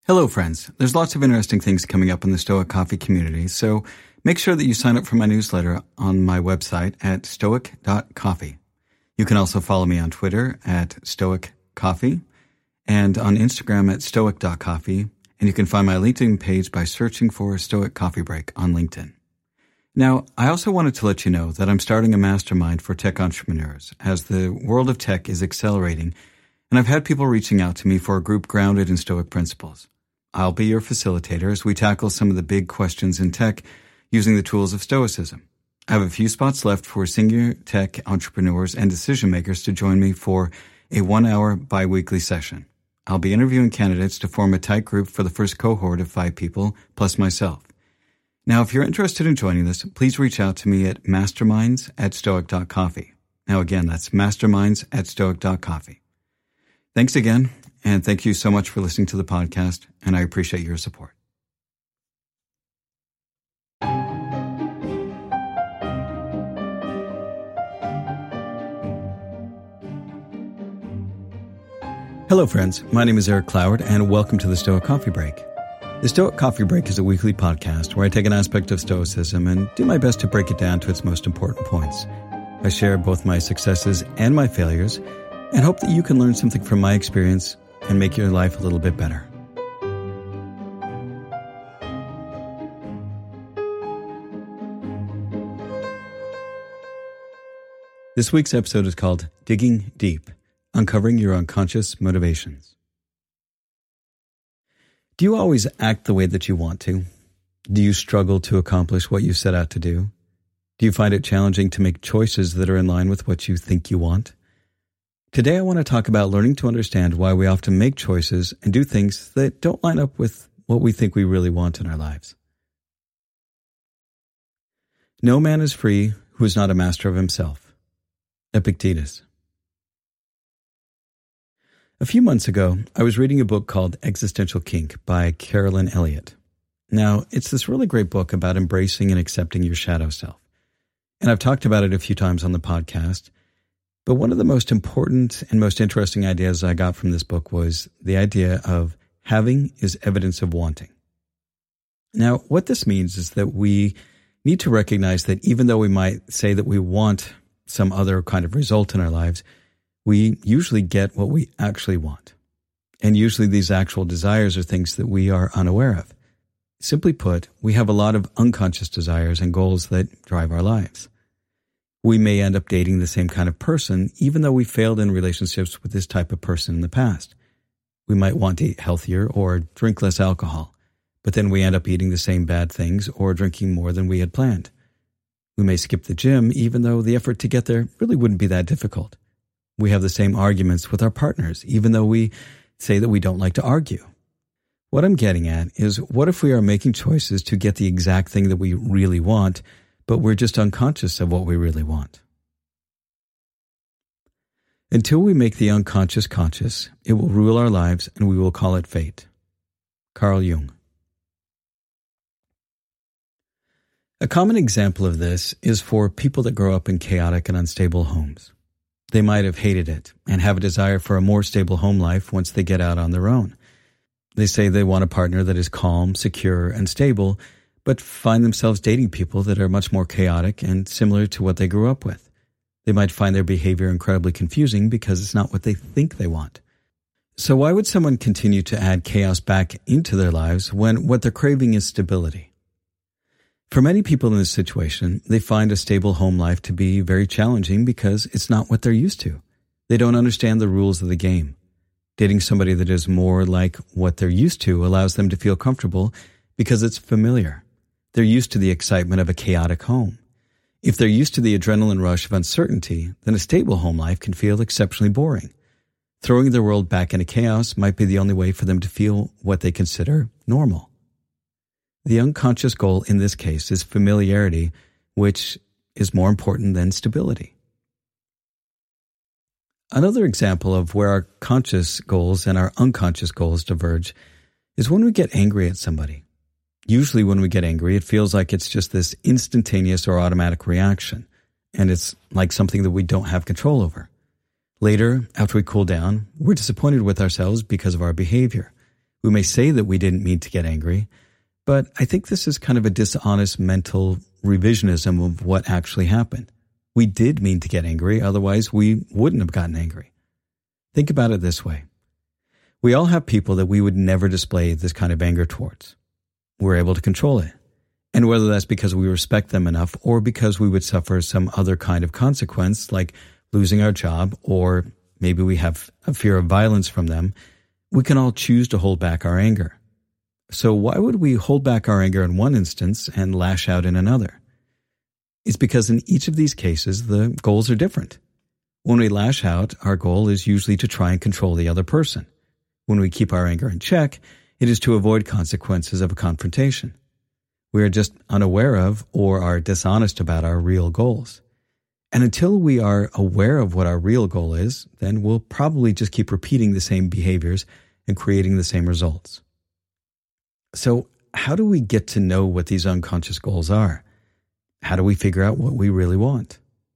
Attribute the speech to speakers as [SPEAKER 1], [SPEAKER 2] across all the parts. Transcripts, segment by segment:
[SPEAKER 1] Hello, friends. There's lots of interesting things coming up in the Stoic Coffee community, so make sure that you sign up for my newsletter on my website at stoic.coffee. You can also follow me on Twitter at stoiccoffee and on Instagram at stoic.coffee, and you can find my LinkedIn page by searching for Stoic Coffee Break on LinkedIn. Now, I also wanted to let you know that I'm starting a mastermind for tech entrepreneurs as the world of tech is accelerating, and I've had people reaching out to me for a group grounded in Stoic principles. I'll be your facilitator as we tackle some of the big questions in tech using the tools of Stoicism. I have a few spots left for senior tech entrepreneurs and decision makers to join me for a 1-hour bi-weekly session. I'll be interviewing candidates to form a tight group for the first cohort of 5 people, plus myself. Now, if you're interested in joining this, please reach out to me at masterminds@stoic.coffee. Now, again, that's masterminds@stoic.coffee. Thanks again, and thank you so much for listening to the podcast, and I appreciate your support. Hello, friends. My name is Eric Cloward, and welcome to the Stoic Coffee Break. The Stoic Coffee Break is a weekly podcast where I take an aspect of Stoicism and do my best to break it down to its most important points. I share both my successes and my failures, and hope that you can learn something from my experience and make your life a little bit better. This week's episode is called Digging Deep, Uncovering Your Unconscious Motivations. Do you always act the way that you want to? Do you struggle to accomplish what you set out to do? Do you find it challenging to make choices that are in line with what you think you want? Today I want to talk about learning to understand why we often make choices and do things that don't line up with what we think we really want in our lives. No man is free who is not a master of himself. Epictetus. A few months ago, I was reading a book called Existential Kink by Carolyn Elliott. Now, it's this really great book about embracing and accepting your shadow self. And I've talked about it a few times on the podcast. But one of the most important and most interesting ideas I got from this book was the idea of having is evidence of wanting. Now, what this means is that we need to recognize that even though we might say that we want some other kind of result in our lives, we usually get what we actually want. And usually these actual desires are things that we are unaware of. Simply put, we have a lot of unconscious desires and goals that drive our lives. We may end up dating the same kind of person, even though we failed in relationships with this type of person in the past. We might want to eat healthier or drink less alcohol, but then we end up eating the same bad things or drinking more than we had planned. We may skip the gym, even though the effort to get there really wouldn't be that difficult. We have the same arguments with our partners, even though we say that we don't like to argue. What I'm getting at is, what if we are making choices to get the exact thing that we really want, but we're just unconscious of what we really want? Until we make the unconscious conscious, it will rule our lives and we will call it fate. Carl Jung. A common example of this is for people that grow up in chaotic and unstable homes. They might have hated it and have a desire for a more stable home life once they get out on their own. They say they want a partner that is calm, secure, and stable, but find themselves dating people that are much more chaotic and similar to what they grew up with. They might find their behavior incredibly confusing because it's not what they think they want. So why would someone continue to add chaos back into their lives when what they're craving is stability? For many people in this situation, they find a stable home life to be very challenging because it's not what they're used to. They don't understand the rules of the game. Dating somebody that is more like what they're used to allows them to feel comfortable because it's familiar. They're used to the excitement of a chaotic home. If they're used to the adrenaline rush of uncertainty, then a stable home life can feel exceptionally boring. Throwing their world back into chaos might be the only way for them to feel what they consider normal. The unconscious goal in this case is familiarity, which is more important than stability. Another example of where our conscious goals and our unconscious goals diverge is when we get angry at somebody. Usually when we get angry, it feels like it's just this instantaneous or automatic reaction, and it's like something that we don't have control over. Later, after we cool down, we're disappointed with ourselves because of our behavior. We may say that we didn't mean to get angry, but I think this is kind of a dishonest mental revisionism of what actually happened. We did mean to get angry, otherwise we wouldn't have gotten angry. Think about it this way. We all have people that we would never display this kind of anger towards. We're able to control it. And whether that's because we respect them enough or because we would suffer some other kind of consequence, like losing our job, or maybe we have a fear of violence from them, we can all choose to hold back our anger. So why would we hold back our anger in one instance and lash out in another? It's because in each of these cases, the goals are different. When we lash out, our goal is usually to try and control the other person. When we keep our anger in check, it is to avoid consequences of a confrontation. We are just unaware of or are dishonest about our real goals. And until we are aware of what our real goal is, then we'll probably just keep repeating the same behaviors and creating the same results. So how do we get to know what these unconscious goals are? How do we figure out what we really want?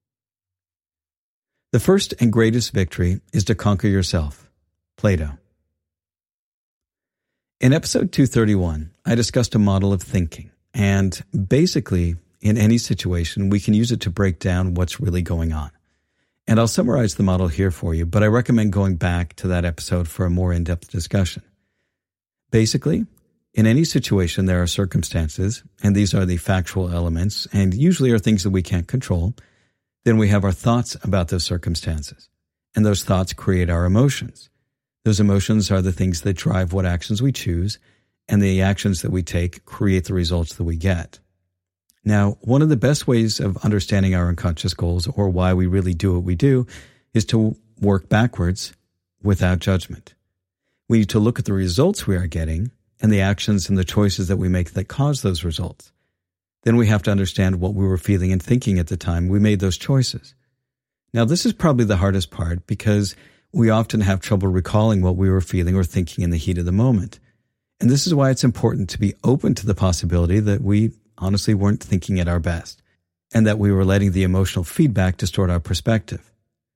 [SPEAKER 1] The first and greatest victory is to conquer yourself. Plato. In episode 231, I discussed a model of thinking. And basically, in any situation, we can use it to break down what's really going on. And I'll summarize the model here for you, but I recommend going back to that episode for a more in-depth discussion. Basically, in any situation, there are circumstances, and these are the factual elements, and usually are things that we can't control. Then we have our thoughts about those circumstances, and those thoughts create our emotions. Those emotions are the things that drive what actions we choose, and the actions that we take create the results that we get. Now, one of the best ways of understanding our unconscious goals or why we really do what we do is to work backwards without judgment. We need to look at the results we are getting and the actions and the choices that we make that cause those results. Then we have to understand what we were feeling and thinking at the time we made those choices. Now, this is probably the hardest part because we often have trouble recalling what we were feeling or thinking in the heat of the moment. And this is why it's important to be open to the possibility that we honestly weren't thinking at our best, and that we were letting the emotional feedback distort our perspective.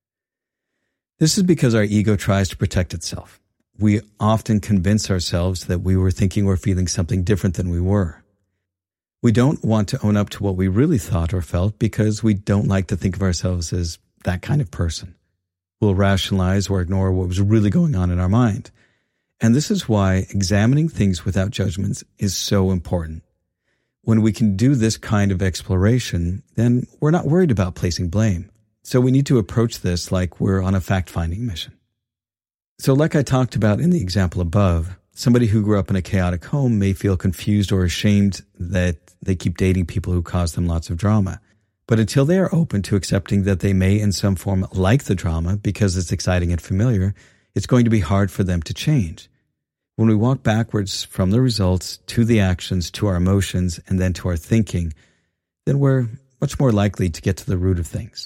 [SPEAKER 1] This is because our ego tries to protect itself. We often convince ourselves that we were thinking or feeling something different than we were. We don't want to own up to what we really thought or felt because we don't like to think of ourselves as that kind of person. We'll rationalize or ignore what was really going on in our mind. And this is why examining things without judgments is so important. When we can do this kind of exploration, then we're not worried about placing blame. So we need to approach this like we're on a fact-finding mission. So like I talked about in the example above, somebody who grew up in a chaotic home may feel confused or ashamed that they keep dating people who cause them lots of drama. But until they are open to accepting that they may in some form like the drama because it's exciting and familiar, it's going to be hard for them to change. When we walk backwards from the results to the actions, to our emotions, and then to our thinking, then we're much more likely to get to the root of things.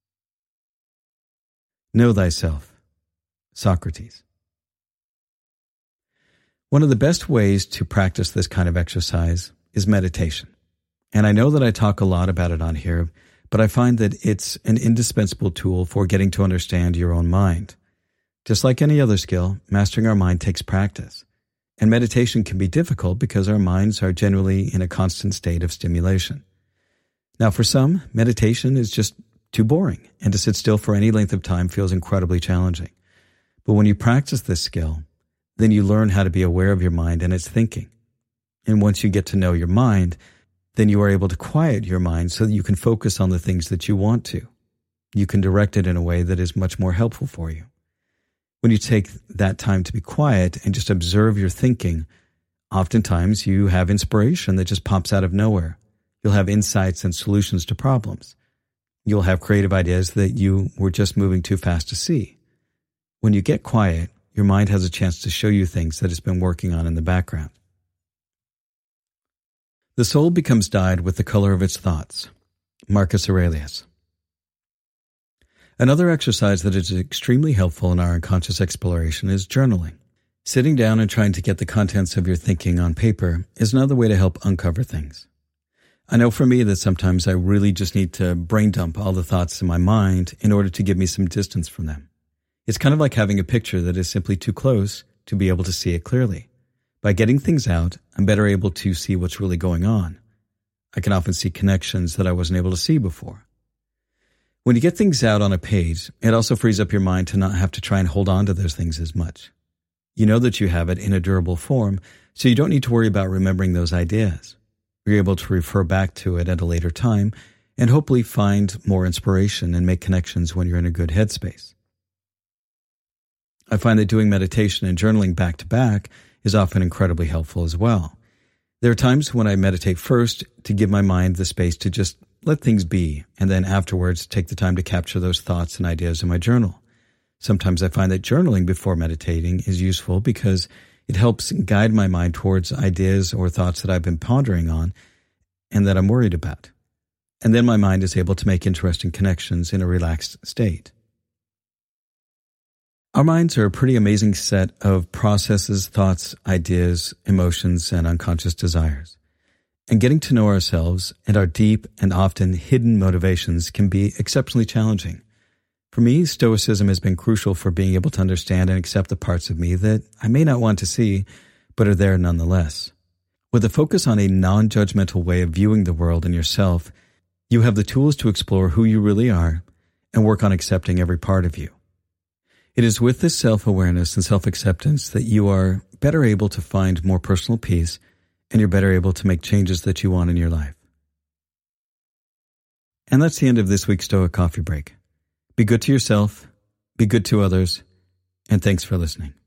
[SPEAKER 1] Know thyself. Socrates. One of the best ways to practice this kind of exercise is meditation. And I know that I talk a lot about it on here, but I find that it's an indispensable tool for getting to understand your own mind. Just like any other skill, mastering our mind takes practice. And meditation can be difficult because our minds are generally in a constant state of stimulation. Now, for some, meditation is just too boring, and to sit still for any length of time feels incredibly challenging. But when you practice this skill, then you learn how to be aware of your mind and its thinking. And once you get to know your mind, then you are able to quiet your mind so that you can focus on the things that you want to. You can direct it in a way that is much more helpful for you. When you take that time to be quiet and just observe your thinking, oftentimes you have inspiration that just pops out of nowhere. You'll have insights and solutions to problems. You'll have creative ideas that you were just moving too fast to see. When you get quiet, your mind has a chance to show you things that it's been working on in the background. The soul becomes dyed with the color of its thoughts. Marcus Aurelius. Another exercise that is extremely helpful in our unconscious exploration is journaling. Sitting down and trying to get the contents of your thinking on paper is another way to help uncover things. I know for me that sometimes I really just need to brain dump all the thoughts in my mind in order to give me some distance from them. It's kind of like having a picture that is simply too close to be able to see it clearly. By getting things out, I'm better able to see what's really going on. I can often see connections that I wasn't able to see before. When you get things out on a page, it also frees up your mind to not have to try and hold on to those things as much. You know that you have it in a durable form, so you don't need to worry about remembering those ideas. You're able to refer back to it at a later time and hopefully find more inspiration and make connections when you're in a good headspace. I find that doing meditation and journaling back to back is often incredibly helpful as well. There are times when I meditate first to give my mind the space to just let things be, and then afterwards take the time to capture those thoughts and ideas in my journal. Sometimes I find that journaling before meditating is useful because it helps guide my mind towards ideas or thoughts that I've been pondering on and that I'm worried about. And then my mind is able to make interesting connections in a relaxed state. Our minds are a pretty amazing set of processes, thoughts, ideas, emotions, and unconscious desires. And getting to know ourselves and our deep and often hidden motivations can be exceptionally challenging. For me, Stoicism has been crucial for being able to understand and accept the parts of me that I may not want to see, but are there nonetheless. With a focus on a non-judgmental way of viewing the world and yourself, you have the tools to explore who you really are and work on accepting every part of you. It is with this self-awareness and self-acceptance that you are better able to find more personal peace and you're better able to make changes that you want in your life. And that's the end of this week's Stoic Coffee Break. Be good to yourself, be good to others, and thanks for listening.